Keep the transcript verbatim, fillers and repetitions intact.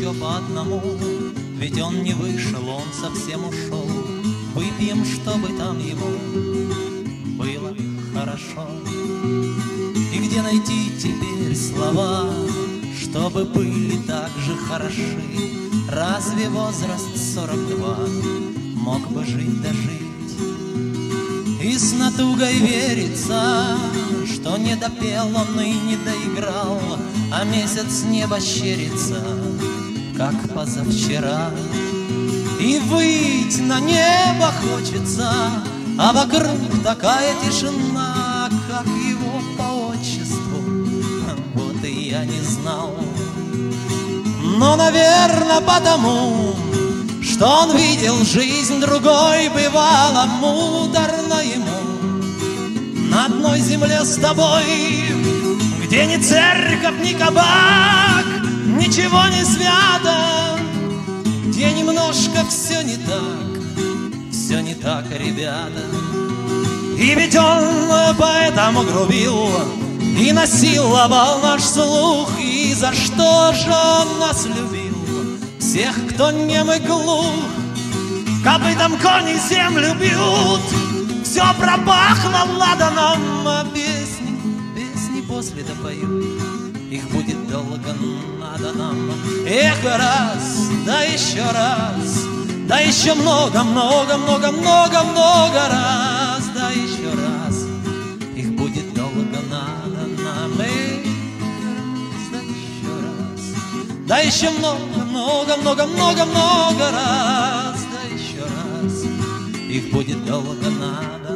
еще по одному, ведь он не вышел, он совсем ушел. Выпьем, чтобы там ему было хорошо. И где найти теперь слова, чтобы были так же хороши? Разве возраст сорок два мог бы жить да жить? И с натугой верится, что не допел он и не доиграл, а месяц небо щерится, как позавчера. И выйти на небо хочется, а вокруг такая тишина, как его по отчеству, вот и я не знал. Но, наверное, потому, что он видел жизнь другой, бывало муторно ему на одной земле с тобой, где ни церковь, ни кабак, ничего не свято, где немножко все не так, все не так, ребята. И ведь он поэтому грубил и насиловал наш слух. И за что же он нас любил, всех, кто нем и глух? Копытом кони землю бьют, все пропахло ладаном, а песни, песни после допоют, их будет долго надо нам. Эх, раз, да еще раз, да еще много, много, много, много, много раз, да еще раз, их будет долго надо нам. Эх, раз, да еще раз, да еще много, много, много, много, много раз, да еще раз, их будет долго надо.